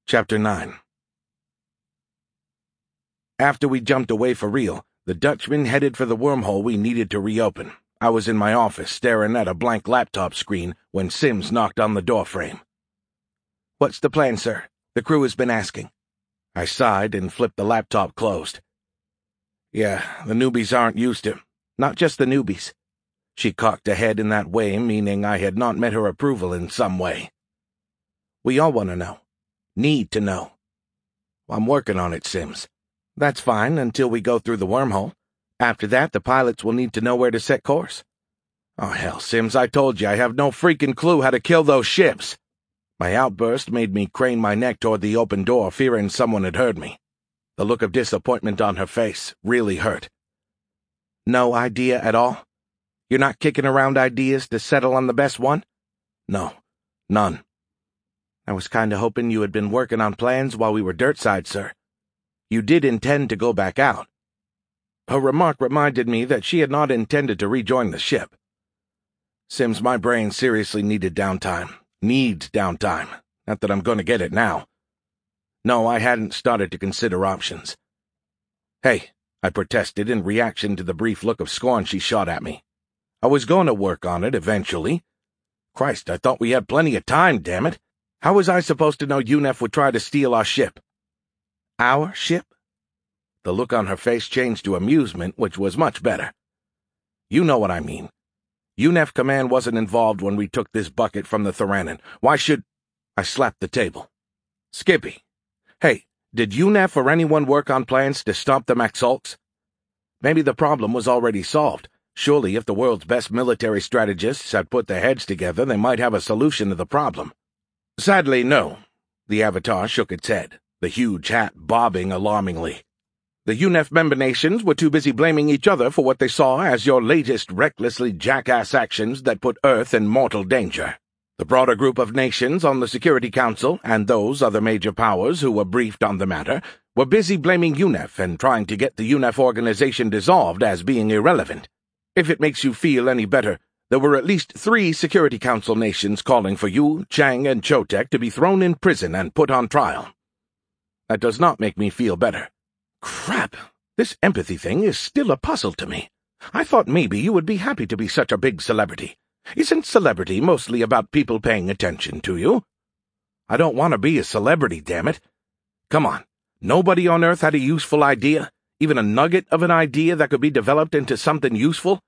Chapter 9. After we jumped away for real, the Dutchman headed for the wormhole we needed to reopen. I was in my office staring at a blank laptop screen when Sims knocked on the doorframe. "What's the plan, sir? The crew has been asking." I sighed and flipped the laptop closed. "Yeah, the newbies aren't used to..." "Not just the newbies." She cocked a head in that way, meaning I had not met her approval in some way. "We all want to know. Need to know." "I'm working on it, Sims." "That's fine until we go through the wormhole. After that, the pilots will need to know where to set course." "Oh, hell, Sims, I told you I have no freaking clue how to kill those ships." My outburst made me crane my neck toward the open door, fearing someone had heard me. The look of disappointment on her face really hurt. "No idea at all? You're not kicking around ideas to settle on the best one?" "No, none." "I was kinda hoping you had been working on plans while we were dirtside, sir. You did intend to go back out." Her remark reminded me that she had not intended to rejoin the ship. "Sims, my brain seriously needed downtime. Needs downtime. Not that I'm going to get it now." No, I hadn't started to consider options. "Hey," I protested in reaction to the brief look of scorn she shot at me. "I was going to work on it eventually. Christ, I thought we had plenty of time, damn it. How was I supposed to know UNEF would try to steal our ship?" "Our ship?" The look on her face changed to amusement, which was much better. "You know what I mean. UNEF Command wasn't involved when we took this bucket from the Theranon. Why should—" I slapped the table. "Skippy. Hey, did UNEF or anyone work on plans to stop the Maxulks? Maybe the problem was already solved. Surely if the world's best military strategists had put their heads together, they might have a solution to the problem." "Sadly, no." The Avatar shook its head, the huge hat bobbing alarmingly. "The UNEF member nations were too busy blaming each other for what they saw as your latest recklessly jackass actions that put Earth in mortal danger. The broader group of nations on the Security Council and those other major powers who were briefed on the matter were busy blaming UNEF and trying to get the UNEF organization dissolved as being irrelevant. If it makes you feel any better, there were at least 3 Security Council nations calling for you, Chang, and Chotek to be thrown in prison and put on trial. That does not make me feel better. Crap, this empathy thing is still a puzzle to me. I thought maybe you would be happy to be such a big celebrity. Isn't celebrity mostly about people paying attention to you?" "I don't want to be a celebrity, damn it. Come on, nobody on Earth had a useful idea? Even a nugget of an idea that could be developed into something useful?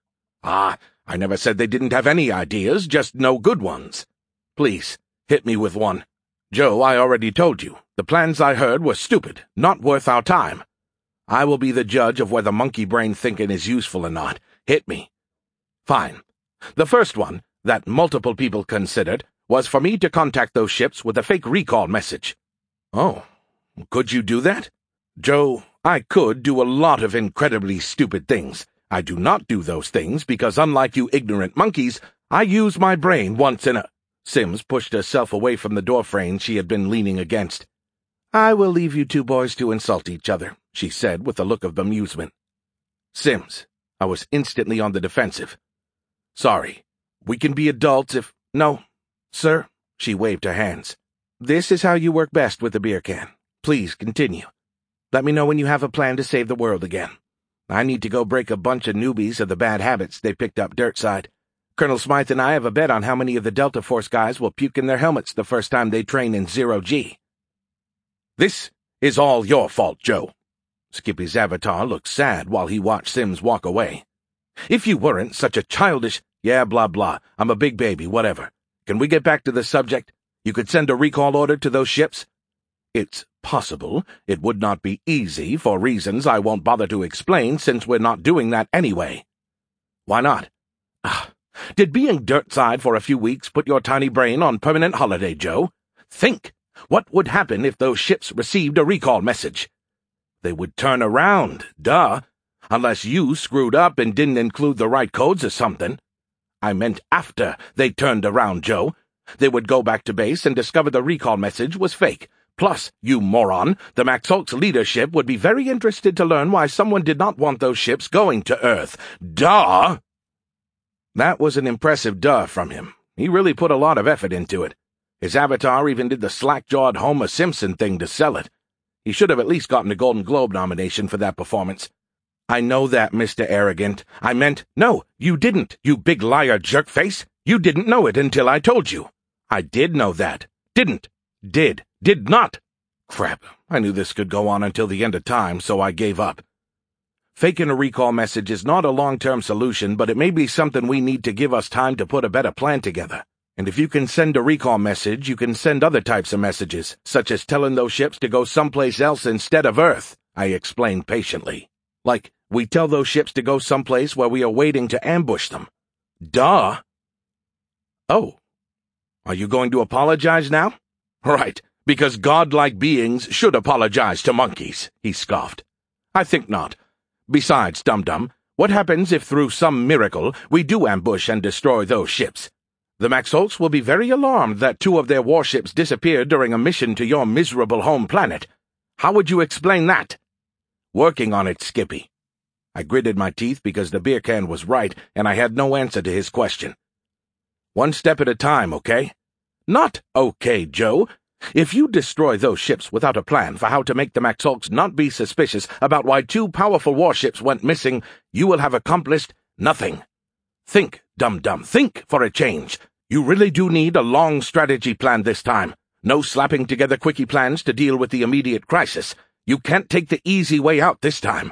I never said they didn't have any ideas, just no good ones. Please, hit me with one. Joe, I already told you, the plans I heard were stupid, not worth our time. I will be the judge of whether monkey brain thinking is useful or not. Hit me." "Fine. The first one, that multiple people considered, was for me to contact those ships with a fake recall message." "Oh, could you do that?" "Joe, I could do a lot of incredibly stupid things. I do not do those things because, unlike you ignorant monkeys, I use my brain once in a—" Sims pushed herself away from the doorframe she had been leaning against. "I will leave you 2 boys to insult each other," she said with a look of amusement. "Sims," I was instantly on the defensive. "Sorry. We can be adults if—" "No, sir," she waved her hands. "This is how you work best with the beer can. Please continue. Let me know when you have a plan to save the world again. I need to go break a bunch of newbies of the bad habits they picked up dirtside. Colonel Smythe and I have a bet on how many of the Delta Force guys will puke in their helmets the first time they train in 0G. "This is all your fault, Joe." Skippy's avatar looked sad while he watched Sims walk away. "If you weren't such a childish—" "Yeah, blah, blah. I'm a big baby, whatever. Can we get back to the subject? You could send a recall order to those ships?" "It's possible. It would not be easy, for reasons I won't bother to explain since we're not doing that anyway." "Why not?" Did being dirtside for a few weeks put your tiny brain on permanent holiday, Joe? Think! What would happen if those ships received a recall message? They would turn around, duh. Unless you screwed up and didn't include the right codes or something. I meant after they turned around, Joe. They would go back to base and discover the recall message was fake. Plus, you moron, the Maxulks leadership would be very interested to learn why someone did not want those ships going to Earth. Duh! That was an impressive duh from him. He really put a lot of effort into it. His avatar even did the slack-jawed Homer Simpson thing to sell it. He should have at least gotten a Golden Globe nomination for that performance. I know that, Mr. Arrogant. I meant, no, you didn't, you big liar jerkface. You didn't know it until I told you. I did know that. Didn't. Did not. Crap, I knew this could go on until the end of time, so I gave up. Faking a recall message is not a long-term solution, but it may be something we need to give us time to put a better plan together. And if you can send a recall message, you can send other types of messages, such as telling those ships to go someplace else instead of Earth, I explained patiently. Like, we tell those ships to go someplace where we are waiting to ambush them. Duh. Oh. Are you going to apologize now? Right, because godlike beings should apologize to monkeys, he scoffed. I think not. Besides, Dum-Dum, what happens if through some miracle we do ambush and destroy those ships? The Maxolts will be very alarmed that 2 of their warships disappeared during a mission to your miserable home planet. How would you explain that? Working on it, Skippy. I gritted my teeth because the beer can was right, and I had no answer to his question. One step at a time, okay? Not okay, Joe. If you destroy those ships without a plan for how to make the Maxolts not be suspicious about why 2 powerful warships went missing, you will have accomplished nothing. Think, Dum-Dum, think for a change. You really do need a long strategy plan this time. No slapping together quickie plans to deal with the immediate crisis. You can't take the easy way out this time.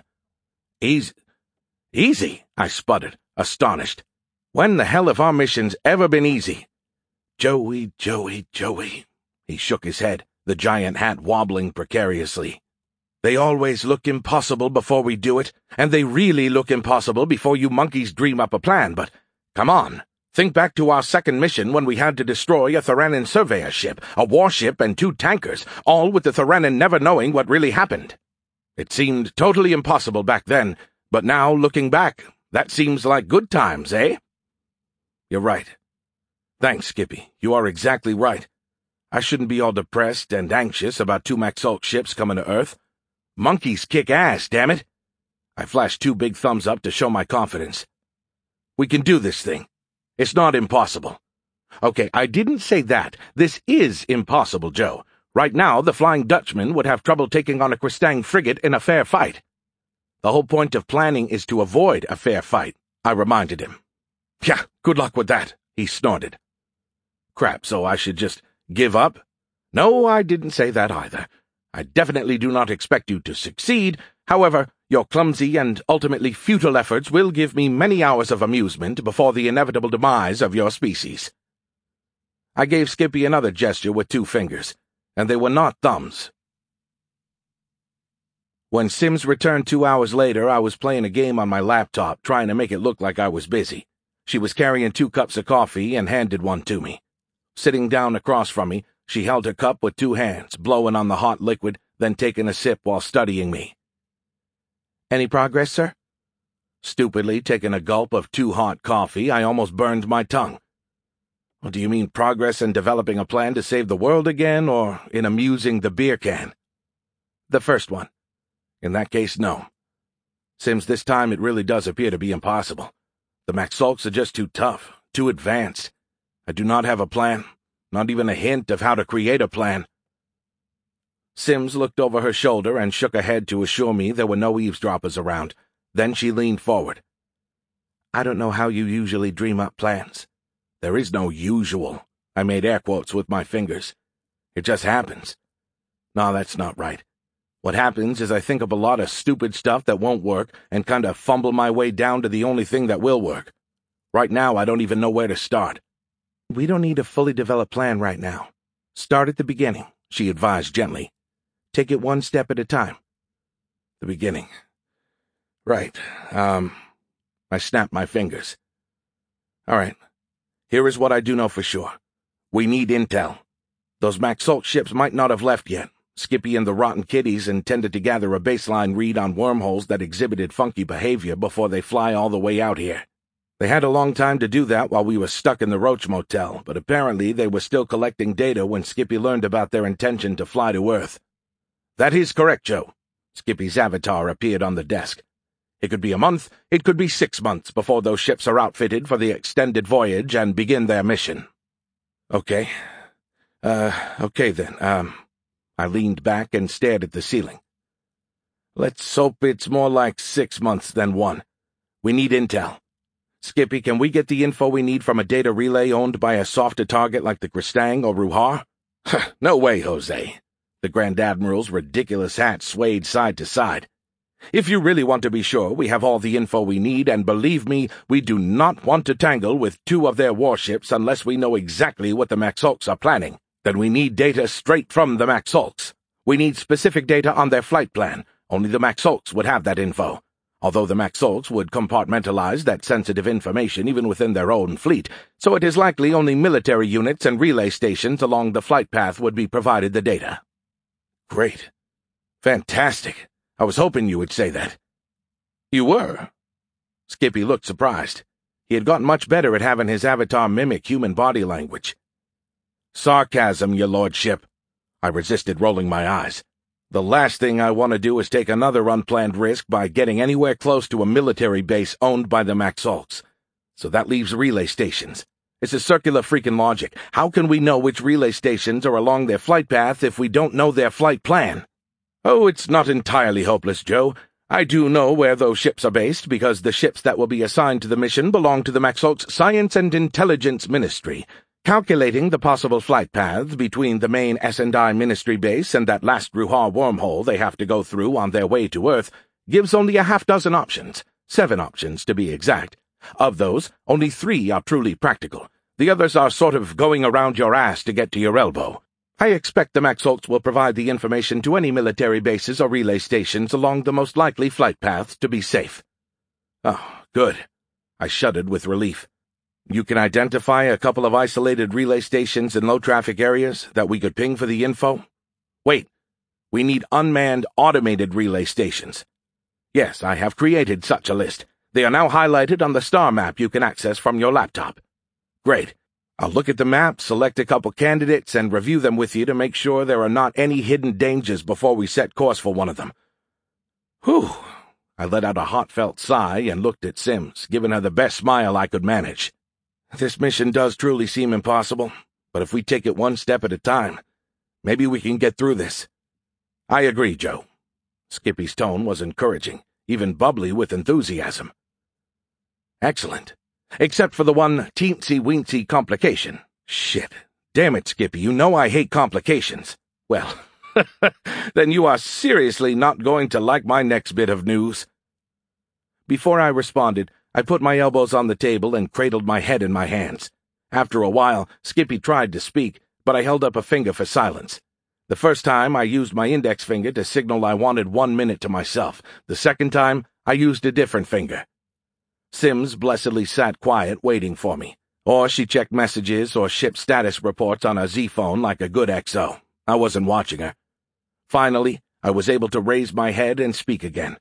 Easy, I sputtered, astonished. When the hell have our missions ever been easy? Joey. He shook his head, the giant hat wobbling precariously. They always look impossible before we do it, and they really look impossible before you monkeys dream up a plan, but come on. Think back to our second mission when we had to destroy a Theranan surveyor ship, a warship, and 2 tankers, all with the Theranan never knowing what really happened. It seemed totally impossible back then, but now, looking back, that seems like good times, eh? You're right. Thanks, Skippy. You are exactly right. I shouldn't be all depressed and anxious about 2 Maxolt ships coming to Earth. Monkeys kick ass, damn it. I flashed 2 big thumbs up to show my confidence. We can do this thing. It's not impossible. Okay, I didn't say that. This is impossible, Joe. Right now, the Flying Dutchman would have trouble taking on a Kristang frigate in a fair fight. The whole point of planning is to avoid a fair fight, I reminded him. Yeah, good luck with that, he snorted. Crap, so I should just give up? No, I didn't say that either. I definitely do not expect you to succeed. However, your clumsy and ultimately futile efforts will give me many hours of amusement before the inevitable demise of your species. I gave Skippy another gesture with 2 fingers, and they were not thumbs. When Sims returned 2 hours later, I was playing a game on my laptop, trying to make it look like I was busy. She was carrying 2 cups of coffee and handed one to me. Sitting down across from me, she held her cup with 2 hands, blowing on the hot liquid, then taking a sip while studying me. Any progress, sir? Stupidly taking a gulp of too hot coffee, I almost burned my tongue. Well, do you mean progress in developing a plan to save the world again, or in amusing the beer can? The first one. In that case, no. Sims, this time it really does appear to be impossible. The Maxolts are just too tough, too advanced. I do not have a plan, not even a hint of how to create a plan. Sims looked over her shoulder and shook her head to assure me there were no eavesdroppers around. Then she leaned forward. I don't know how you usually dream up plans. There is no usual. I made air quotes with my fingers. It just happens. No, that's not right. What happens is I think of a lot of stupid stuff that won't work and kind of fumble my way down to the only thing that will work. Right now, I don't even know where to start. We don't need a fully developed plan right now. Start at the beginning, she advised gently. Take it 1 step at a time. The beginning. Right. I snapped my fingers. All right. Here is what I do know for sure. We need intel. Those Maxolt ships might not have left yet. Skippy and the Rotten Kitties intended to gather a baseline read on wormholes that exhibited funky behavior before they fly all the way out here. They had a long time to do that while we were stuck in the Roach Motel, but apparently they were still collecting data when Skippy learned about their intention to fly to Earth. That is correct, Joe. Skippy's avatar appeared on the desk. It could be a month, it could be 6 months before those ships are outfitted for the extended voyage and begin their mission. Okay. Okay then, I leaned back and stared at the ceiling. Let's hope it's more like 6 months than 1. We need intel. Skippy, can we get the info we need from a data relay owned by a softer target like the Kristang or Ruhar? No way, Jose. The Grand Admiral's ridiculous hat swayed side to side. If you really want to be sure we have all the info we need, and believe me, we do not want to tangle with 2 of their warships unless we know exactly what the Maxolks are planning, then we need data straight from the Maxolks. We need specific data on their flight plan. Only the Maxolks would have that info. Although the Maxolks would compartmentalize that sensitive information even within their own fleet, so it is likely only military units and relay stations along the flight path would be provided the data. Great. Fantastic. I was hoping you would say that. You were? Skippy looked surprised. He had gotten much better at having his avatar mimic human body language. Sarcasm, your lordship. I resisted rolling my eyes. The last thing I want to do is take another unplanned risk by getting anywhere close to a military base owned by the Maxolks. So that leaves relay stations. It's a circular freaking logic. How can we know which relay stations are along their flight path if we don't know their flight plan? Oh, it's not entirely hopeless, Joe. I do know where those ships are based because the ships that will be assigned to the mission belong to the Maxolks Science and Intelligence Ministry. Calculating the possible flight paths between the main S&I Ministry base and that last Ruhar wormhole they have to go through on their way to Earth gives only a half-dozen options, 7 options to be exact. Of those, only 3 are truly practical. The others are sort of going around your ass to get to your elbow. I expect the Maxolks will provide the information to any military bases or relay stations along the most likely flight paths to be safe. Oh, good. I shuddered with relief. You can identify a couple of isolated relay stations in low-traffic areas that we could ping for the info? Wait, we need unmanned, automated relay stations. Yes, I have created such a list. They are now highlighted on the star map you can access from your laptop. Great. I'll look at the map, select a couple candidates, and review them with you to make sure there are not any hidden dangers before we set course for one of them. Whew! I let out a heartfelt sigh and looked at Sims, giving her the best smile I could manage. This mission does truly seem impossible, but if we take it one step at a time, maybe we can get through this. I agree, Joe. Skippy's tone was encouraging, even bubbly with enthusiasm. Excellent. Except for the one teensy-weensy complication. Shit. Damn it, Skippy, you know I hate complications. Well, then you are seriously not going to like my next bit of news. Before I responded, I put my elbows on the table and cradled my head in my hands. After a while, Skippy tried to speak, but I held up a finger for silence. The first time, I used my index finger to signal I wanted 1 minute to myself. The second time, I used a different finger. Sims blessedly sat quiet, waiting for me. Or she checked messages or ship status reports on her Z-phone like a good XO. I wasn't watching her. Finally, I was able to raise my head and speak again.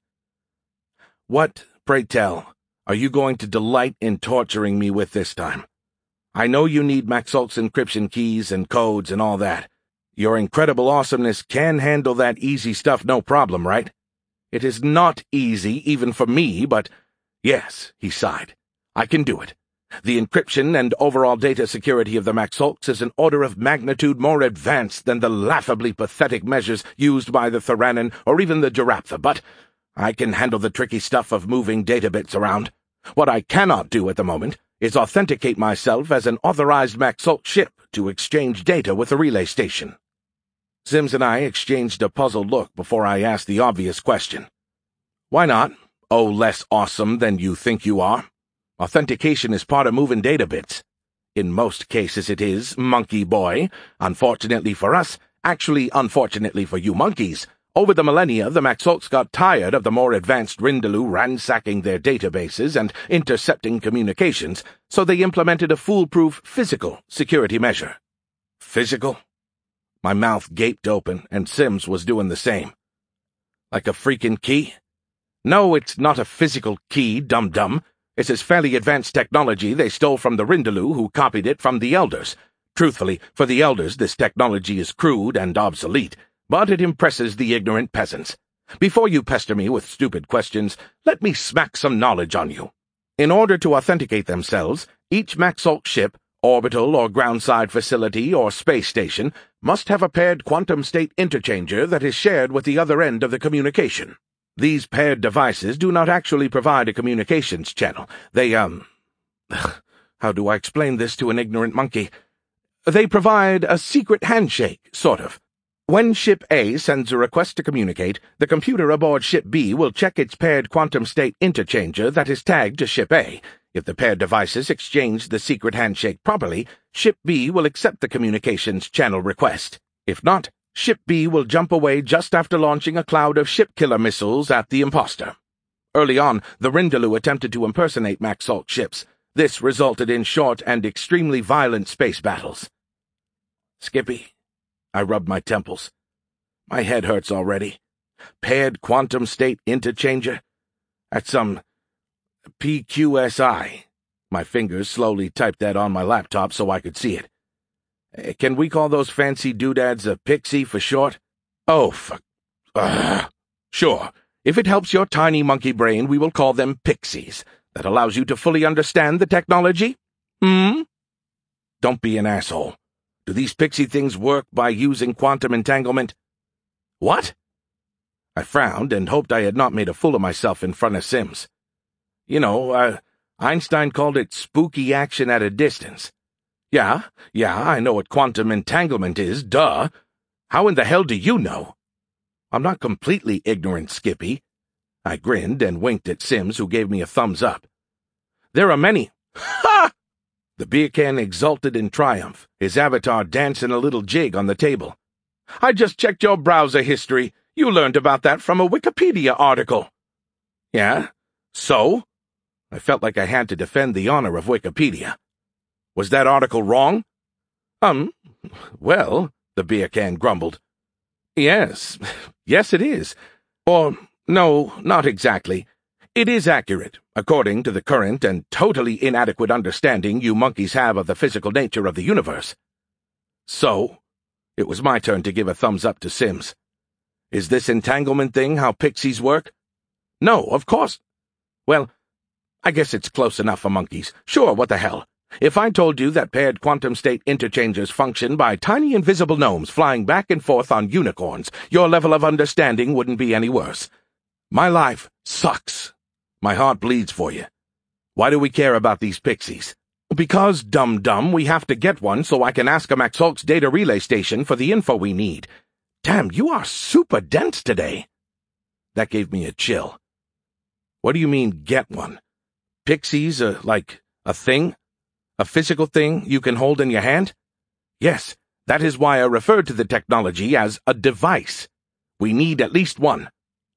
What, pray tell, are you going to delight in torturing me with this time? I know you need Maxolk's encryption keys and codes and all that. Your incredible awesomeness can handle that easy stuff no problem, right? It is not easy, even for me, but yes, he sighed. I can do it. The encryption and overall data security of the Maxolks is an order of magnitude more advanced than the laughably pathetic measures used by the Theranin or even the Giraffes, but I can handle the tricky stuff of moving data bits around. What I cannot do at the moment is authenticate myself as an authorized Maxolk ship to exchange data with a relay station. Sims and I exchanged a puzzled look before I asked the obvious question. Why not? Oh, less awesome than you think you are. Authentication is part of moving data bits. In most cases it is, monkey boy. Unfortunately for us, actually unfortunately for you monkeys, over the millennia the Maxolks got tired of the more advanced Rindalu ransacking their databases and intercepting communications, so they implemented a foolproof physical security measure. Physical? My mouth gaped open, and Sims was doing the same. Like a freaking key? No, it's not a physical key, dum-dum. It's this fairly advanced technology they stole from the Rindalu, who copied it from the Elders. Truthfully, for the Elders this technology is crude and obsolete, but it impresses the ignorant peasants. Before you pester me with stupid questions, let me smack some knowledge on you. In order to authenticate themselves, each Maxolk ship, orbital or groundside facility or space station must have a paired quantum state interchanger that is shared with the other end of the communication. These paired devices do not actually provide a communications channel. They, how do I explain this to an ignorant monkey? They provide a secret handshake, sort of. When Ship A sends a request to communicate, the computer aboard Ship B will check its paired quantum state interchanger that is tagged to Ship A. If the paired devices exchange the secret handshake properly, Ship B will accept the communications channel request. If not, Ship B will jump away just after launching a cloud of ship-killer missiles at the imposter. Early on, the Rindaloo attempted to impersonate Maxalt ships. This resulted in short and extremely violent space battles. Skippy. I rubbed my temples. My head hurts already. Paired quantum state interchanger? That's some PQSI. My fingers slowly typed that on my laptop so I could see it. Can we call those fancy doodads a pixie for short? Oh, fuck. Sure. If it helps your tiny monkey brain, we will call them pixies. That allows you to fully understand the technology? Don't be an asshole. Do these pixie things work by using quantum entanglement? What? I frowned and hoped I had not made a fool of myself in front of Sims. You know, Einstein called it spooky action at a distance. Yeah, I know what quantum entanglement is, duh. How in the hell do you know? I'm not completely ignorant, Skippy. I grinned and winked at Sims, who gave me a thumbs up. There are many. Ha! The beer can exulted in triumph, his avatar dancing a little jig on the table. I just checked your browser history. You learned about that from a Wikipedia article. Yeah? So? I felt like I had to defend the honor of Wikipedia. Was that article wrong? Well, the beer can grumbled. Yes it is. Or, no, not exactly. It is accurate, according to the current and totally inadequate understanding you monkeys have of the physical nature of the universe. So, it was my turn to give a thumbs up to Sims. Is this entanglement thing how pixies work? No, of course. Well, I guess it's close enough for monkeys. Sure, what the hell? If I told you that paired quantum state interchangers function by tiny invisible gnomes flying back and forth on unicorns, your level of understanding wouldn't be any worse. My life sucks. My heart bleeds for you. Why do we care about these pixies? Because, dum-dum, we have to get one so I can ask a Maxalt's data relay station for the info we need. Damn, you are super dense today. That gave me a chill. What do you mean, get one? Pixies are like a thing? A physical thing you can hold in your hand? Yes, that is why I referred to the technology as a device. We need at least one.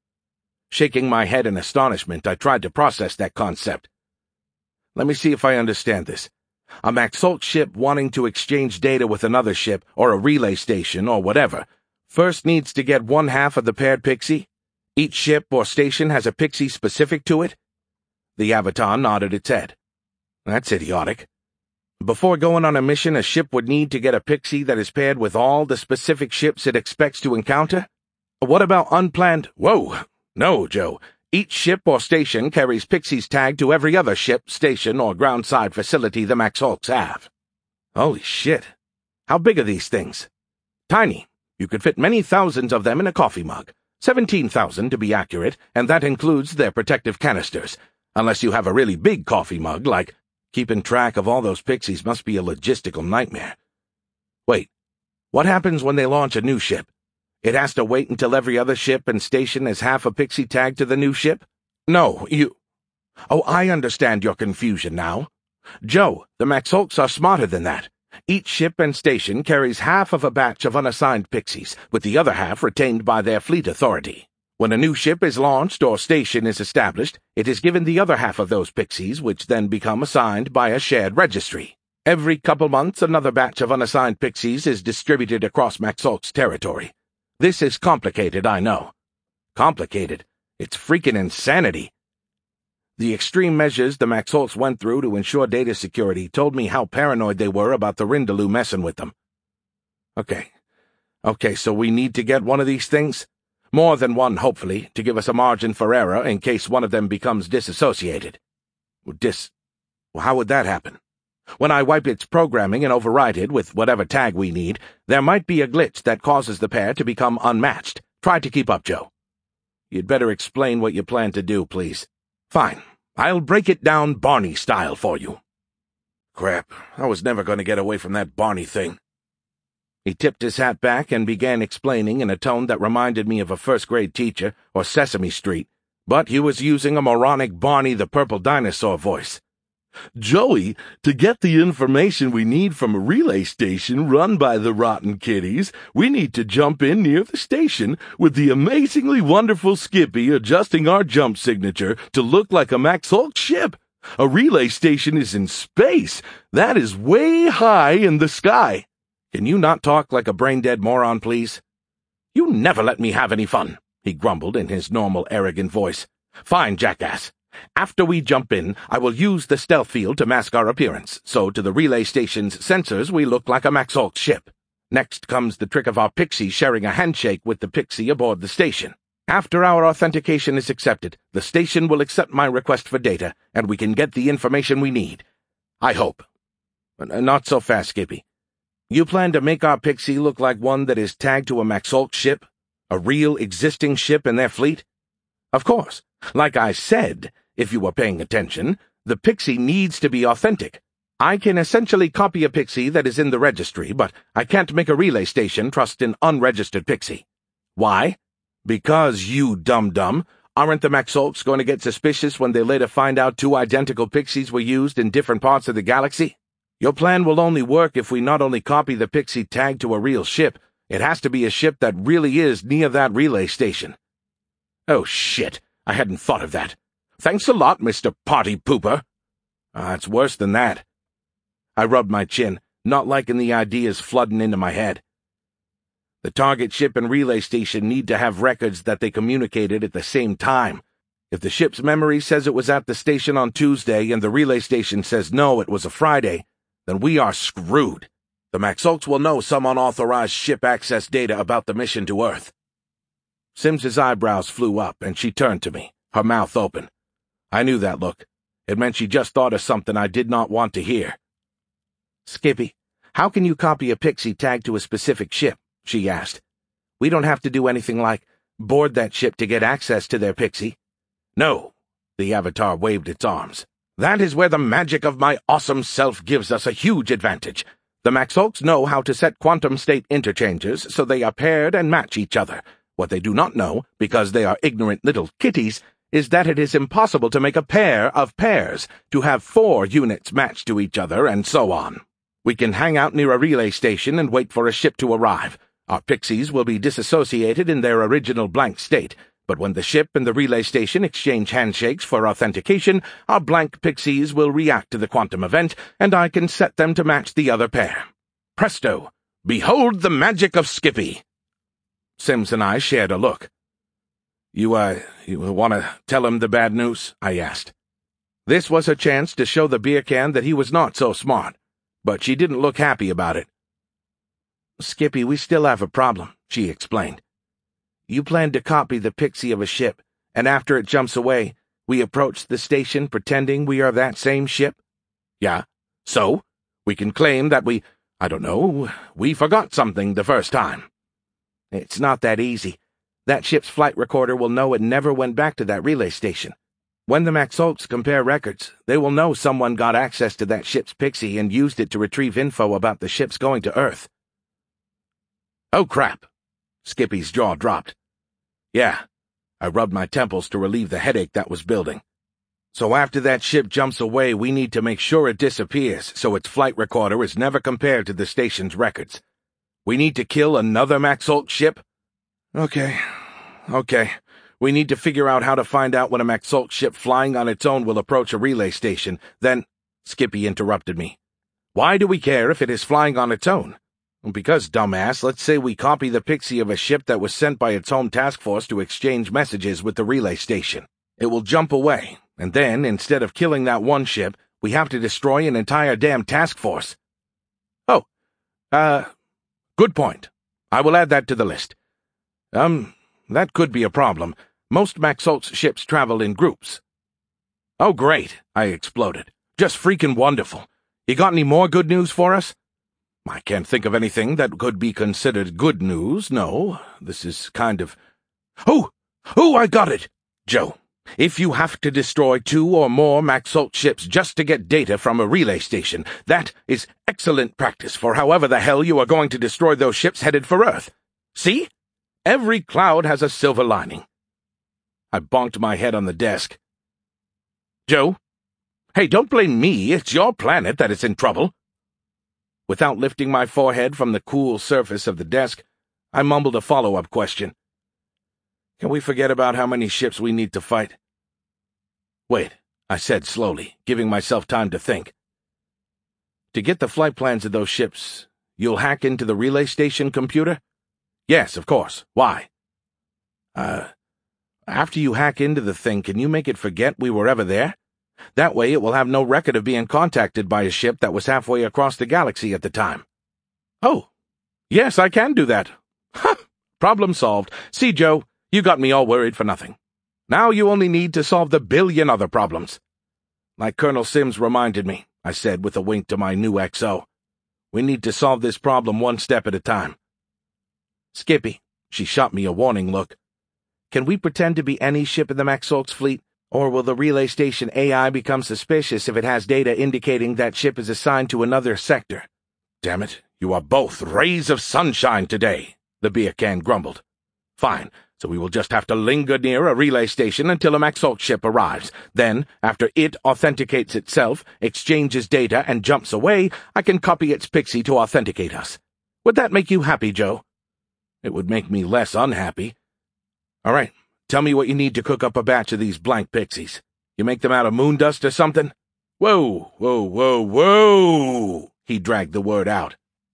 Shaking my head in astonishment, I tried to process that concept. Let me see if I understand this. A Maxalt ship wanting to exchange data with another ship, or a relay station, or whatever, first needs to get one half of the paired pixie? Each ship or station has a pixie specific to it? The avatar nodded its head. That's idiotic. Before going on a mission, a ship would need to get a pixie that is paired with all the specific ships it expects to encounter? What about unplanned— Whoa! No, Joe. Each ship or station carries pixies tagged to every other ship, station, or groundside facility the Maxalts have. Holy shit. How big are these things? Tiny. You could fit many thousands of them in a coffee mug. 17,000 to be accurate, and that includes their protective canisters. Unless you have a really big coffee mug, like— Keeping track of all those pixies must be a logistical nightmare. Wait, what happens when they launch a new ship? It has to wait until every other ship and station has half a pixie tag to the new ship? No, you— Oh, I understand your confusion now. Joe, the Maxalts are smarter than that. Each ship and station carries half of a batch of unassigned pixies, with the other half retained by their fleet authority. When a new ship is launched or station is established, it is given the other half of those pixies, which then become assigned by a shared registry. Every couple months, another batch of unassigned pixies is distributed across Maxalt's territory. This is complicated, I know. Complicated? It's freaking insanity. The extreme measures the Maxalts went through to ensure data security told me how paranoid they were about the Rindaloo messing with them. Okay, so we need to get one of these things? More than one, hopefully, to give us a margin for error in case one of them becomes disassociated. How would that happen? When I wipe its programming and override it with whatever tag we need, there might be a glitch that causes the pair to become unmatched. Try to keep up, Joe. You'd better explain what you plan to do, please. Fine. I'll break it down Barney style for you. Crap, I was never going to get away from that Barney thing. He tipped his hat back and began explaining in a tone that reminded me of a first-grade teacher or Sesame Street, but he was using a moronic Barney the Purple Dinosaur voice. Joey, to get the information we need from a relay station run by the Rotten Kitties, we need to jump in near the station with the amazingly wonderful Skippy adjusting our jump signature to look like a Max Hulk ship. A relay station is in space. That is way high in the sky. Can you not talk like a brain-dead moron, please? You never let me have any fun, he grumbled in his normal arrogant voice. Fine, jackass. After we jump in, I will use the stealth field to mask our appearance, so to the relay station's sensors we look like a Max Hulk ship. Next comes the trick of our pixie sharing a handshake with the pixie aboard the station. After our authentication is accepted, the station will accept my request for data, and we can get the information we need. I hope. Not so fast, Skippy. You plan to make our pixie look like one that is tagged to a Max Hulk ship? A real existing ship in their fleet? Of course. Like I said, if you were paying attention, the pixie needs to be authentic. I can essentially copy a pixie that is in the registry, but I can't make a relay station trust an unregistered pixie. Why? Because, you dum-dum, aren't the Max Hulks going to get suspicious when they later find out two identical pixies were used in different parts of the galaxy? Your plan will only work if we not only copy the pixie tag to a real ship, it has to be a ship that really is near that relay station. Oh, shit. I hadn't thought of that. Thanks a lot, Mr. Party Pooper. It's worse than that. I rubbed my chin, not liking the ideas flooding into my head. The target ship and relay station need to have records that they communicated at the same time. If the ship's memory says it was at the station on Tuesday and the relay station says no, it was a Friday, then we are screwed. The Max Hulks will know some unauthorized ship access data about the mission to Earth. Sims's eyebrows flew up, and she turned to me, her mouth open. I knew that look. It meant she just thought of something I did not want to hear. Skippy, how can you copy a pixie tag to a specific ship? She asked. We don't have to do anything like board that ship to get access to their pixie. No, the Avatar waved its arms. That is where the magic of my awesome self gives us a huge advantage. The Max Hulks know how to set quantum state interchanges so they are paired and match each other. What they do not know, because they are ignorant little kitties, is that it is impossible to make a pair of pairs, to have 4 units matched to each other, and so on. We can hang out near a relay station and wait for a ship to arrive. Our pixies will be disassociated in their original blank state, but when the ship and the relay station exchange handshakes for authentication, our blank pixies will react to the quantum event, and I can set them to match the other pair. Presto! Behold the magic of Skippy! Sims and I shared a look. You want to tell him the bad news? I asked. This was her chance to show the beer can that he was not so smart, but she didn't look happy about it. Skippy, we still have a problem, she explained. You plan to copy the pixie of a ship, and after it jumps away, we approach the station pretending we are that same ship? Yeah, so? We can claim that we forgot something the first time. It's not that easy. That ship's flight recorder will know it never went back to that relay station. When the Max Hulks compare records, they will know someone got access to that ship's pixie and used it to retrieve info about the ships going to Earth. Oh, crap. Skippy's jaw dropped. Yeah. I rubbed my temples to relieve the headache that was building. So after that ship jumps away, we need to make sure it disappears so its flight recorder is never compared to the station's records. We need to kill another Max Hulk ship? Okay. We need to figure out how to find out when a Max Hulk ship flying on its own will approach a relay station. Then, Skippy interrupted me. Why do we care if it is flying on its own? Because, dumbass, let's say we copy the pixie of a ship that was sent by its home task force to exchange messages with the relay station. It will jump away, and then, instead of killing that one ship, we have to destroy an entire damn task force. Good point. I will add that to the list. That could be a problem. Most Max Hulk's ships travel in groups. Oh, great, I exploded. Just freaking wonderful. You got any more good news for us? I can't think of anything that could be considered good news, no. This is kind of... Oh, I got it! Joe, if you have to destroy 2 or more Maxalt ships just to get data from a relay station, that is excellent practice for however the hell you are going to destroy those ships headed for Earth. See? Every cloud has a silver lining. I bonked my head on the desk. Joe? Hey, don't blame me. It's your planet that is in trouble. Without lifting my forehead from the cool surface of the desk, I mumbled a follow-up question. Can we forget about how many ships we need to fight? Wait, I said slowly, giving myself time to think. To get the flight plans of those ships, you'll hack into the relay station computer? Yes, of course. Why? After you hack into the thing, can you make it forget we were ever there? That way it will have no record of being contacted by a ship that was halfway across the galaxy at the time. Oh, yes, I can do that. Ha! Problem solved. See, Joe, you got me all worried for nothing. Now you only need to solve the billion other problems. Like Colonel Sims reminded me, I said with a wink to my new XO. We need to solve this problem one step at a time. Skippy, she shot me a warning look. Can we pretend to be any ship in the Maxalt's fleet? Or will the relay station AI become suspicious if it has data indicating that ship is assigned to another sector? Damn it, you are both rays of sunshine today, the beer can grumbled. Fine, so we will just have to linger near a relay station until a Maxalt ship arrives. Then, after it authenticates itself, exchanges data, and jumps away, I can copy its pixie to authenticate us. Would that make you happy, Joe? It would make me less unhappy. All right. Tell me what you need to cook up a batch of these blank pixies. You make them out of moon dust or something? Whoa, whoa, whoa, whoa! He dragged the word out.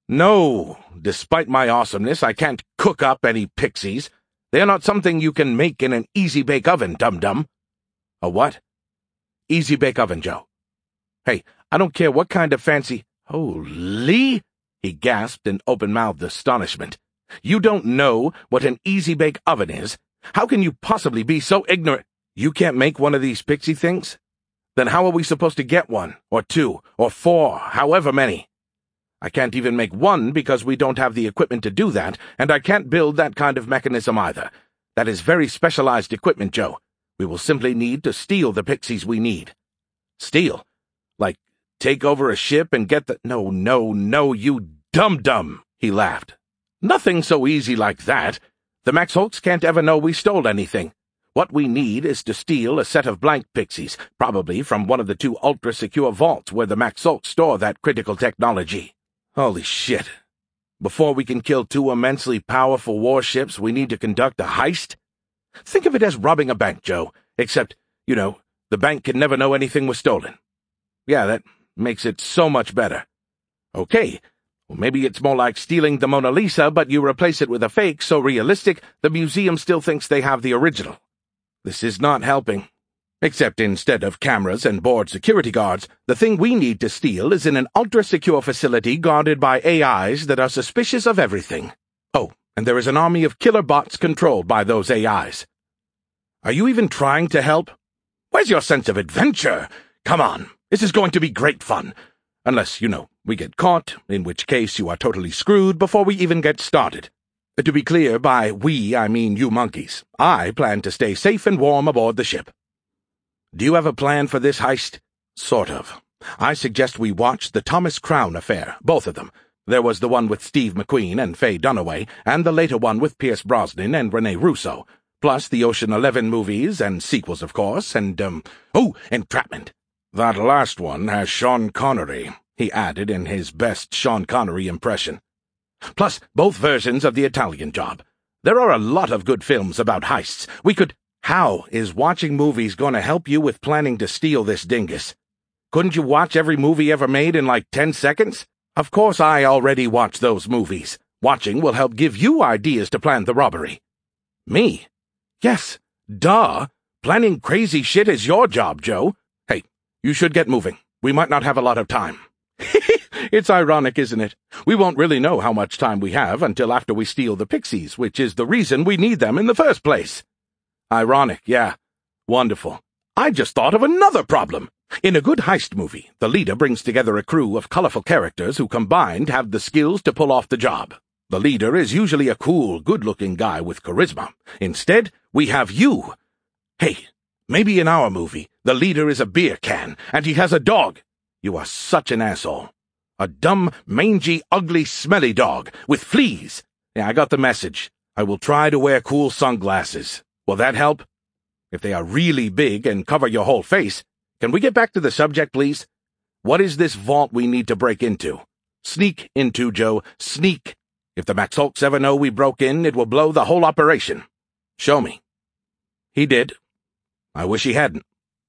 No, despite my awesomeness, I can't cook up any pixies. They are not something you can make in an easy-bake oven, dum-dum. A what? Easy-bake oven, Joe. Hey, I don't care what kind of fancy... Holy... He gasped in open-mouthed astonishment. You don't know what an easy-bake oven is? How can you possibly be so ignorant? You can't make one of these pixie things? Then how are we supposed to get one, or 2, or 4, however many? I can't even make one because we don't have the equipment to do that, and I can't build that kind of mechanism either. That is very specialized equipment, Joe. We will simply need to steal the pixies we need. Steal? Like, take over a ship and get the— No, you dum-dum, he laughed. Nothing so easy like that. The Maxholts can't ever know we stole anything. What we need is to steal a set of blank pixies, probably from one of the 2 ultra-secure vaults where the Maxholts store that critical technology. Holy shit. Before we can kill 2 immensely powerful warships, we need to conduct a heist? Think of it as robbing a bank, Joe, except, the bank can never know anything was stolen. Yeah, that makes it so much better. Okay. Well, maybe it's more like stealing the Mona Lisa, but you replace it with a fake so realistic the museum still thinks they have the original. This is not helping. Except instead of cameras and board security guards, the thing we need to steal is in an ultra-secure facility guarded by AIs that are suspicious of everything. Oh, and there is an army of killer bots controlled by those AIs. Are you even trying to help? Where's your sense of adventure? Come on, this is going to be great fun. Unless, we get caught, in which case you are totally screwed before we even get started. To be clear, by we, I mean you monkeys. I plan to stay safe and warm aboard the ship. Do you have a plan for this heist? Sort of. I suggest we watch the Thomas Crown affair, both of them. There was the one with Steve McQueen and Faye Dunaway, and the later one with Pierce Brosnan and Rene Russo, plus the Ocean 11 movies and sequels, of course, and, Entrapment. That last one has Sean Connery, he added in his best Sean Connery impression. Plus both versions of The Italian Job. There are a lot of good films about heists. We could— How is watching movies going to help you with planning to steal this dingus? Couldn't you watch every movie ever made in like 10 seconds? Of course I already watch those movies. Watching will help give you ideas to plan the robbery. Me? Yes, duh. Planning crazy shit is your job, Joe. Hey, you should get moving. We might not have a lot of time. It's ironic, isn't it? We won't really know how much time we have until after we steal the pixies, which is the reason we need them in the first place. Ironic, yeah. Wonderful. I just thought of another problem. In a good heist movie, the leader brings together a crew of colorful characters who combined have the skills to pull off the job. The leader is usually a cool, good-looking guy with charisma. Instead, we have you. Hey, maybe in our movie, the leader is a beer can, and he has a dog. You are such an asshole. A dumb, mangy, ugly, smelly dog with fleas. Yeah, I got the message. I will try to wear cool sunglasses. Will that help? If they are really big and cover your whole face, can we get back to the subject, please? What is this vault we need to break into? Sneak into, Joe. Sneak. If the Maxolks ever know we broke in, it will blow the whole operation. Show me. He did. I wish he hadn't.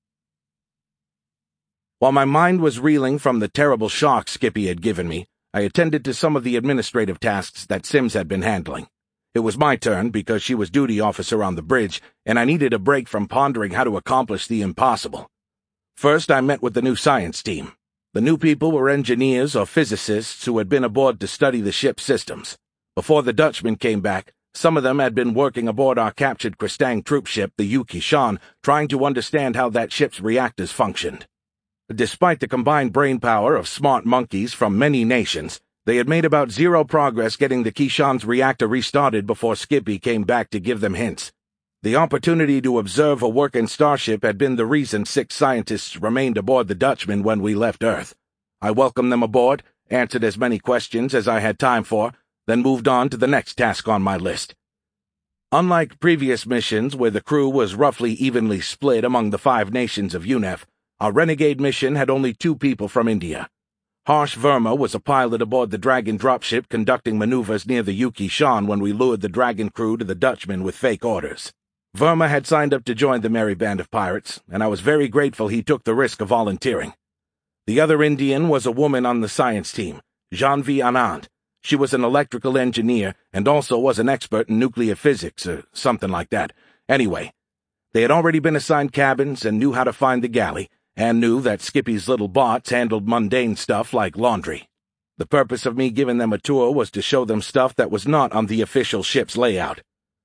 While my mind was reeling from the terrible shock Skippy had given me, I attended to some of the administrative tasks that Sims had been handling. It was my turn because she was duty officer on the bridge, and I needed a break from pondering how to accomplish the impossible. First, I met with the new science team. The new people were engineers or physicists who had been aboard to study the ship's systems. Before the Dutchmen came back, some of them had been working aboard our captured Kristang troop ship, the Yuki Shan, trying to understand how that ship's reactors functioned. Despite the combined brainpower of smart monkeys from many nations, they had made about zero progress getting the Kishan's reactor restarted before Skippy came back to give them hints. The opportunity to observe a working starship had been the reason 6 scientists remained aboard the Dutchman when we left Earth. I welcomed them aboard, answered as many questions as I had time for, then moved on to the next task on my list. Unlike previous missions where the crew was roughly evenly split among the 5 nations of UNEF, our renegade mission had only 2 people from India. Harsh Verma was a pilot aboard the Dragon dropship conducting maneuvers near the Yuki Shan when we lured the Dragon crew to the Dutchman with fake orders. Verma had signed up to join the merry band of pirates, and I was very grateful he took the risk of volunteering. The other Indian was a woman on the science team, Janvi Anand. She was an electrical engineer and also was an expert in nuclear physics or something like that. Anyway, they had already been assigned cabins and knew how to find the galley, and knew that Skippy's little bots handled mundane stuff like laundry. The purpose of me giving them a tour was to show them stuff that was not on the official ship's layout.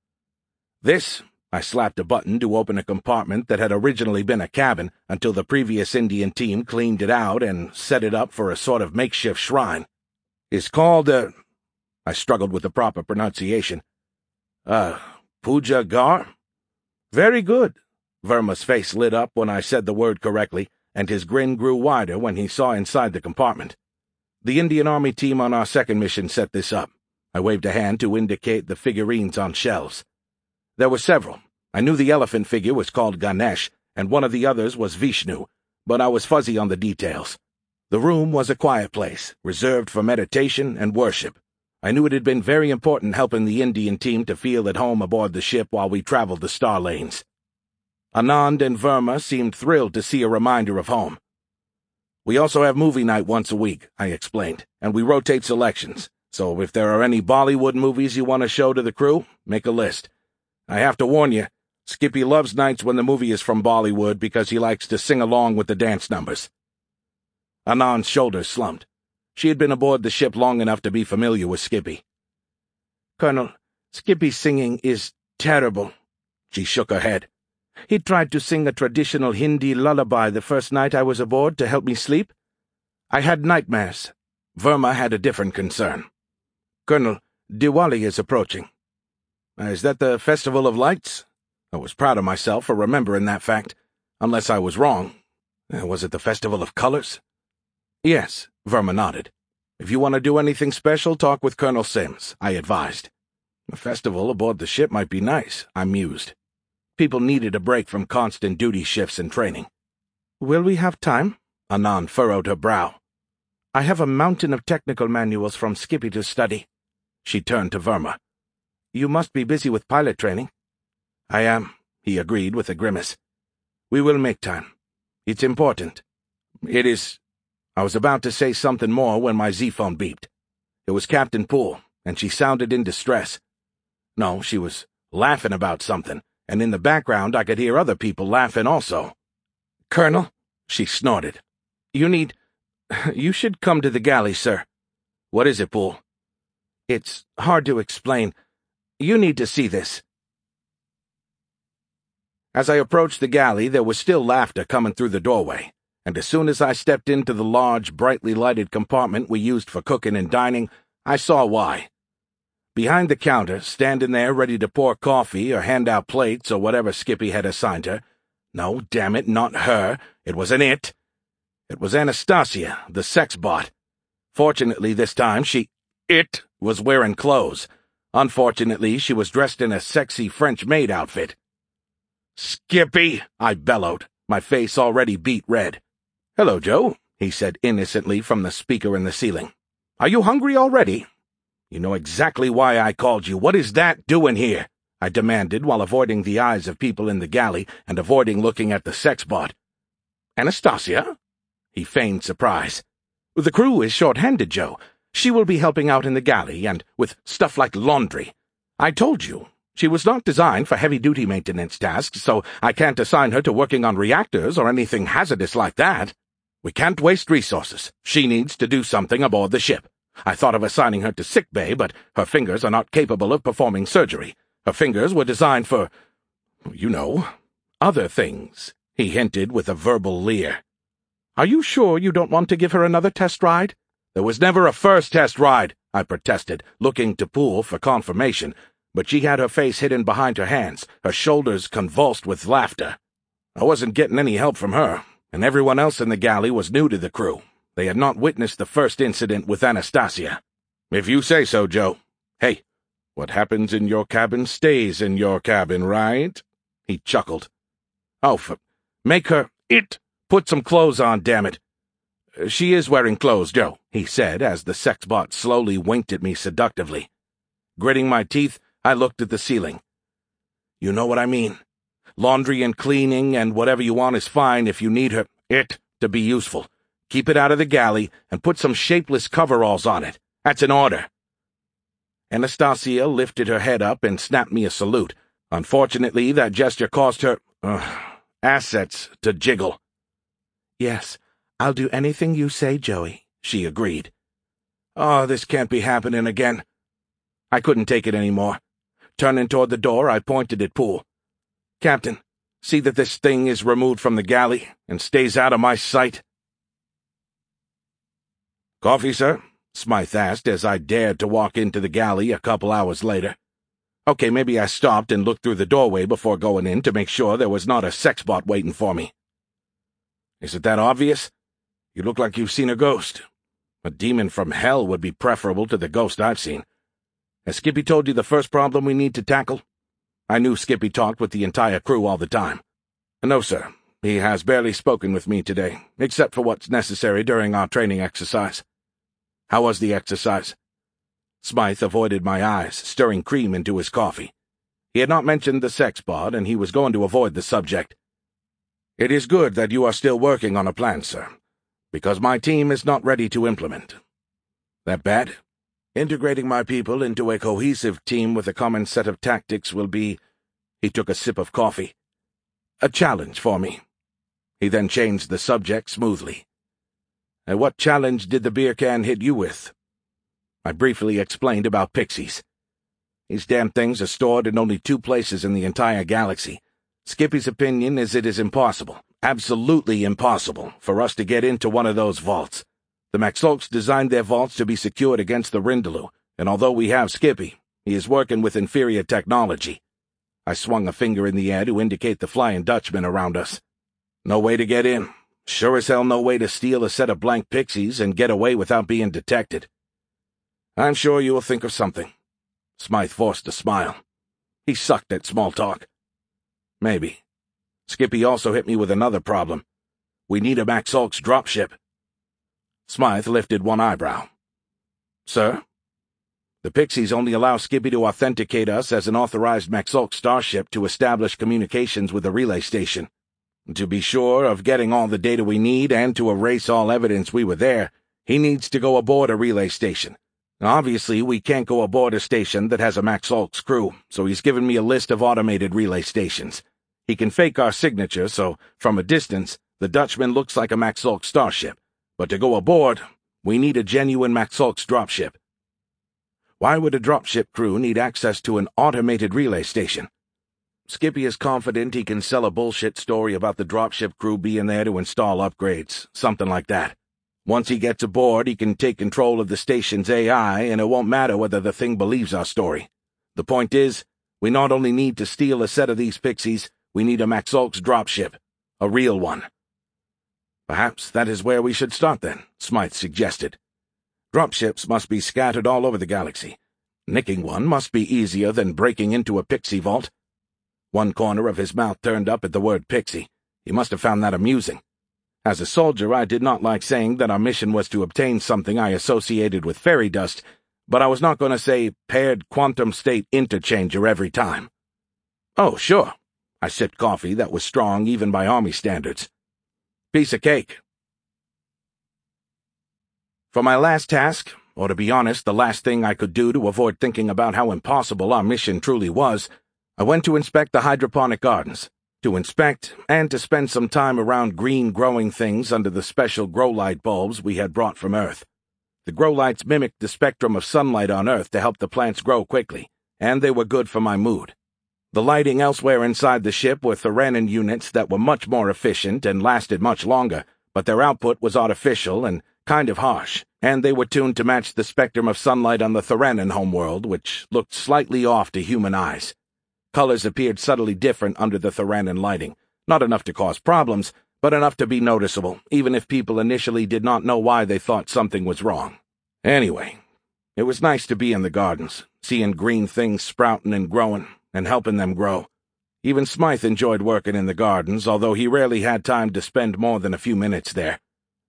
This, I slapped a button to open a compartment that had originally been a cabin until the previous Indian team cleaned it out and set it up for a sort of makeshift shrine. Is called, I struggled with the proper pronunciation. Puja Gar? Very good. Verma's face lit up when I said the word correctly, and his grin grew wider when he saw inside the compartment. The Indian Army team on our second mission set this up. I waved a hand to indicate the figurines on shelves. There were several. I knew the elephant figure was called Ganesh, and one of the others was Vishnu, but I was fuzzy on the details. The room was a quiet place, reserved for meditation and worship. I knew it had been very important helping the Indian team to feel at home aboard the ship while we traveled the star lanes. Anand and Verma seemed thrilled to see a reminder of home. We also have movie night once a week, I explained, and we rotate selections, so if there are any Bollywood movies you want to show to the crew, make a list. I have to warn you, Skippy loves nights when the movie is from Bollywood because he likes to sing along with the dance numbers. Anand's shoulders slumped. She had been aboard the ship long enough to be familiar with Skippy. Colonel, Skippy's singing is terrible. She shook her head. He tried to sing a traditional Hindi lullaby the first night I was aboard to help me sleep. I had nightmares. Verma had a different concern. Colonel, Diwali is approaching. Is that the Festival of Lights? I was proud of myself for remembering that fact, unless I was wrong. Was it the Festival of Colors? Yes, Verma nodded. If you want to do anything special, talk with Colonel Sims, I advised. A festival aboard the ship might be nice, I mused. People needed a break from constant duty shifts and training. Will we have time? Anand furrowed her brow. I have a mountain of technical manuals from Skippy to study. She turned to Verma. You must be busy with pilot training. I am, he agreed with a grimace. We will make time. It's important. It is. I was about to say something more when my Z-phone beeped. It was Captain Poole, and she sounded in distress. No, she was laughing about something, and in the background I could hear other people laughing also. Colonel, she snorted. You should come to the galley, sir. What is it, Poole? It's hard to explain. You need to see this. As I approached the galley, there was still laughter coming through the doorway. and as soon as I stepped into the large, brightly lighted compartment we used for cooking and dining, I saw why. Behind the counter, standing there ready to pour coffee or hand out plates or whatever Skippy had assigned her. No, damn it, not her. It was an it. It was Anastasia, the sex bot. Fortunately, this time it was wearing clothes. Unfortunately, she was dressed in a sexy French maid outfit. "Skippy!" I bellowed, my face already beet red. "Hello, Joe," he said innocently from the speaker in the ceiling. "Are you hungry already?" "You know exactly why I called you. What is that doing here?" I demanded while avoiding the eyes of people in the galley and avoiding looking at the sex bot. "Anastasia?" He feigned surprise. "The crew is short-handed, Joe. She will be helping out in the galley and with stuff like laundry. I told you, she was not designed for heavy-duty maintenance tasks, so I can't assign her to working on reactors or anything hazardous like that. We can't waste resources. She needs to do something aboard the ship. I thought of assigning her to sickbay, but her fingers are not capable of performing surgery. Her fingers were designed for, other things," he hinted with a verbal leer. "Are you sure you don't want to give her another test ride?" "There was never a first test ride," I protested, looking to Poole for confirmation, but she had her face hidden behind her hands, her shoulders convulsed with laughter. I wasn't getting any help from her, and everyone else in the galley was new to the crew. They had not witnessed the first incident with Anastasia. "If you say so, Joe. Hey, what happens in your cabin stays in your cabin, right?" He chuckled. "Oh, make her put some clothes on, damn it." "She is wearing clothes, Joe," he said as the sex bot slowly winked at me seductively. Gritting my teeth, I looked at the ceiling. "You know what I mean. Laundry and cleaning and whatever you want is fine if you need her to be useful. Keep it out of the galley and put some shapeless coveralls on it. That's an order." Anastasia lifted her head up and snapped me a salute. Unfortunately, that gesture caused her assets to jiggle. "Yes, I'll do anything you say, Joey," she agreed. "Oh, this can't be happening again." I couldn't take it anymore. Turning toward the door, I pointed at Poole. "Captain, see that this thing is removed from the galley and stays out of my sight." "Coffee, sir?" Smythe asked as I dared to walk into the galley a couple hours later. Okay, maybe I stopped and looked through the doorway before going in to make sure there was not a sex bot waiting for me. "Is it that obvious? You look like you've seen a ghost. A demon from hell would be preferable to the ghost I've seen. Has Skippy told you the first problem we need to tackle?" I knew Skippy talked with the entire crew all the time. "No, sir. He has barely spoken with me today, except for what's necessary during our training exercise." "How was the exercise?" Smythe avoided my eyes, stirring cream into his coffee. He had not mentioned the sex bot, and he was going to avoid the subject. "It is good that you are still working on a plan, sir, because my team is not ready to implement." "That bad? Integrating my people into a cohesive team with a common set of tactics will be—" He took a sip of coffee. "A challenge for me." He then changed the subject smoothly. "And what challenge did the beer can hit you with?" I briefly explained about pixies. "These damn things are stored in only 2 places in the entire galaxy. Skippy's opinion is it is impossible, absolutely impossible, for us to get into one of those vaults. The Maxolks designed their vaults to be secured against the Rindaloo, and although we have Skippy, he is working with inferior technology." I swung a finger in the air to indicate the Flying Dutchman around us. "No way to get in. Sure as hell no way to steal a set of blank pixies and get away without being detected." "I'm sure you will think of something." Smythe forced a smile. He sucked at small talk. "Maybe. Skippy also hit me with another problem. We need a Maxolks dropship." Smythe lifted one eyebrow. "Sir?" "The Pixies only allow Skippy to authenticate us as an authorized Maxolk starship to establish communications with the relay station. To be sure of getting all the data we need and to erase all evidence we were there, he needs to go aboard a relay station. Obviously, we can't go aboard a station that has a Maxolks crew, so he's given me a list of automated relay stations. He can fake our signature, so, from a distance, the Dutchman looks like a Maxolk starship. But to go aboard, we need a genuine Maxolks dropship." "Why would a dropship crew need access to an automated relay station?" Skippy is confident he can sell a bullshit story about the dropship crew being there to install upgrades, something like that. Once he gets aboard, he can take control of the station's AI, and it won't matter whether the thing believes our story. The point is, we not only need to steal a set of these pixies, we need a Maxolk's dropship. A real one. Perhaps that is where we should start then, Smythe suggested. Dropships must be scattered all over the galaxy. Nicking one must be easier than breaking into a pixie vault. One corner of his mouth turned up at the word pixie. He must have found that amusing. As a soldier, I did not like saying that our mission was to obtain something I associated with fairy dust, but I was not going to say paired quantum state interchanger every time. Oh, sure. I sipped coffee that was strong even by Army standards. Piece of cake. For my last task, or to be honest, the last thing I could do to avoid thinking about how impossible our mission truly was, I went to inspect the hydroponic gardens. To inspect, and to spend some time around green growing things under the special grow light bulbs we had brought from Earth. The grow lights mimicked the spectrum of sunlight on Earth to help the plants grow quickly, and they were good for my mood. The lighting elsewhere inside the ship were Theranon units that were much more efficient and lasted much longer, but their output was artificial and kind of harsh, and they were tuned to match the spectrum of sunlight on the Theranon homeworld, which looked slightly off to human eyes. Colors appeared subtly different under the Theranon lighting, not enough to cause problems, but enough to be noticeable, even if people initially did not know why they thought something was wrong. Anyway, it was nice to be in the gardens, seeing green things sprouting and growing, and helping them grow. Even Smythe enjoyed working in the gardens, although he rarely had time to spend more than a few minutes there.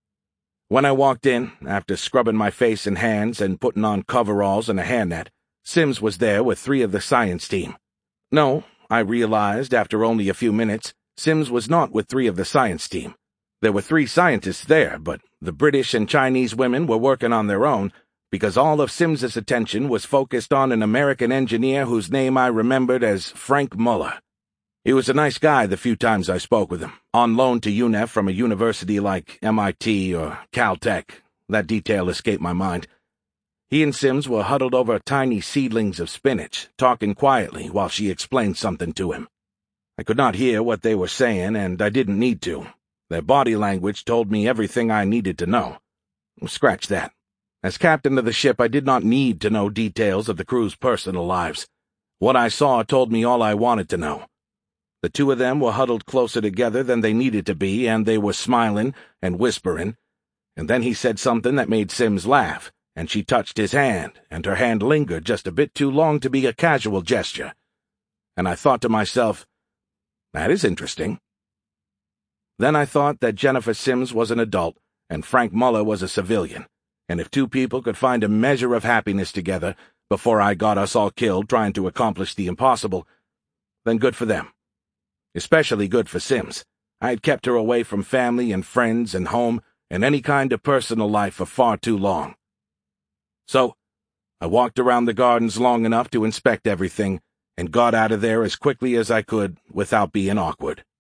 When I walked in, after scrubbing my face and hands and putting on coveralls and a hairnet, Sims was there with 3 of the science team. No, I realized after only a few minutes, Sims was not with 3 of the science team. There were 3 scientists there, but the British and Chinese women were working on their own, because all of Sims's attention was focused on an American engineer whose name I remembered as Frank Muller. He was a nice guy the few times I spoke with him, on loan to UNEF from a university like MIT or Caltech. That detail escaped my mind. He and Sims were huddled over tiny seedlings of spinach, talking quietly while she explained something to him. I could not hear what they were saying, and I didn't need to. Their body language told me everything I needed to know. Scratch that. As captain of the ship, I did not need to know details of the crew's personal lives. What I saw told me all I wanted to know. The 2 of them were huddled closer together than they needed to be, and they were smiling and whispering. And then he said something that made Sims laugh, and she touched his hand, and her hand lingered just a bit too long to be a casual gesture. And I thought to myself, that is interesting. Then I thought that Jennifer Sims was an adult, and Frank Muller was a civilian, and if 2 people could find a measure of happiness together before I got us all killed trying to accomplish the impossible, then good for them. Especially good for Sims. I had kept her away from family and friends and home and any kind of personal life for far too long. So, I walked around the gardens long enough to inspect everything, and got out of there as quickly as I could without being awkward.